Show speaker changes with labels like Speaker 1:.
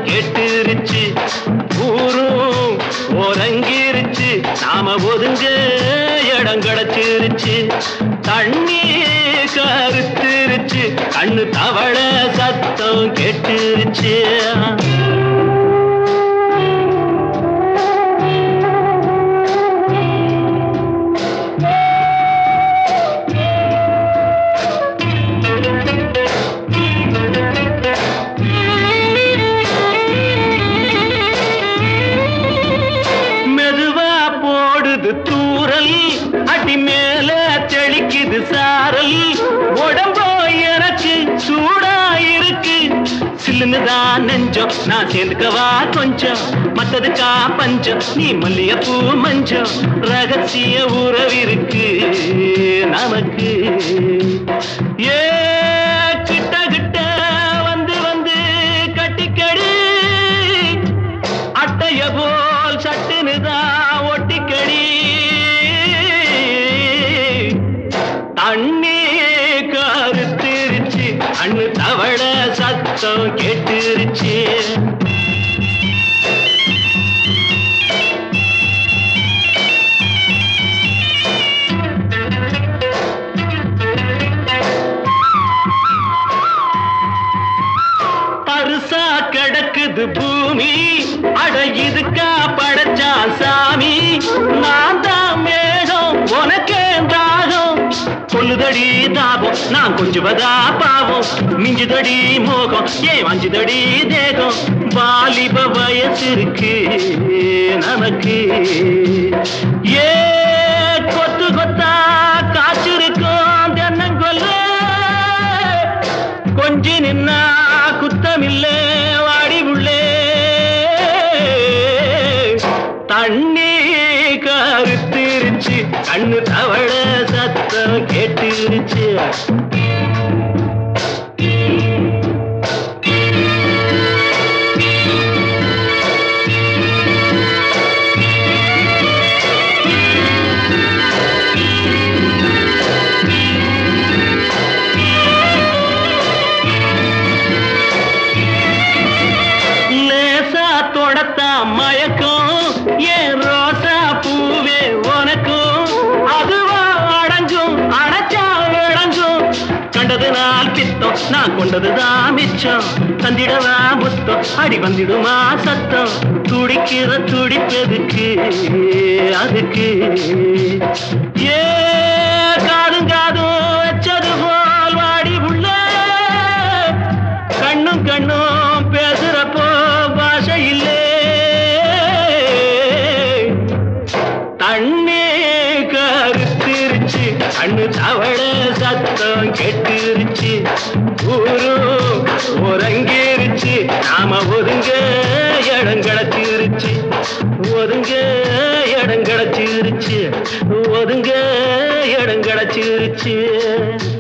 Speaker 1: கேட்டுருச்சு. ஊரும் ஒரங்கிருச்சு, நாம ஒதுங்க இடம் கிடைச்சிருச்சு. தண்ணி கருத்துருச்சு, கண்ணு தவள சத்தம் கேட்டுருச்சு. தூரல் அடி மேல தெளிக்குது சாரல். உடம்போ எனக்கு சூடாயிருக்கு, சில்லுன்னுதான் நெஞ்சம். நான் சேர்ந்துக்கவா கொஞ்சம், மத்ததுக்கா பஞ்சம். நீ மல்லிகைப்பூ மஞ்சம், ரகசிய உறவிருக்கு நமக்கு. ஏ கிட்ட கிட்ட வந்து வந்து கட்டிக்கடி, அட்டைய போல் சட்டுனுதான் ஒட்டிக்கடி. தண்ணி கருத்துருச்சு, அண்ணு தவள சத்தம் கேட்டுருச்சு. பருசா கிடக்குது பூமி, அட இதுக்கா படைச்சான் சாமி. நான் தான் மேகம், உனக்கே தாகம். சொல்லுதடி தாபம், நான் கொஞ்சுவதா பாவம். மிஞ்சுதடி மோகம், ஏன் வஞ்சுதடி தேகம். வாலிப வயசு இருக்கு நமக்கு. ஏ கொத்து கொத்தா காய்ச்சிருக்கும் தென்னங்கொல்ல, கொஞ்சி நின்னா குத்தமில்லை வாடி உள்ளே. தண்ணி கருத்திருச்சு, கண்ணு தவள சத்தம் கேட்டுருச்சு. மயக்கம் ஏன் ரோசா பூவே உனக்கும், அதுவா அடங்கும் அடைச்சா விளங்கும். கண்டது நாள் பித்தம், நான் கொண்டதுதான் மிச்சம். தந்திடவா புத்தம், அடி வந்திடுமா சத்தம். துடிக்கிற துடிப்பதுக்கு அதுக்கு. ஏ காதும் காதும் வச்சது போல் வாடி உள்ள, கண்ணும் கண்ணும் பேசுறப்போ பாஷை இல்லை. தண்ணி கருத்திருச்சு, கண்ணு தவள சத்தம் கேட்டுருச்சு. ஊரும் ஒரங்கிருச்சு, நாம ஒதுங்க இடம் கிடைச்சிருச்சு. ஒதுங்க இடம் கிடைச்சிருச்சு, ஒதுங்க இடம் கிடைச்சிருச்சு.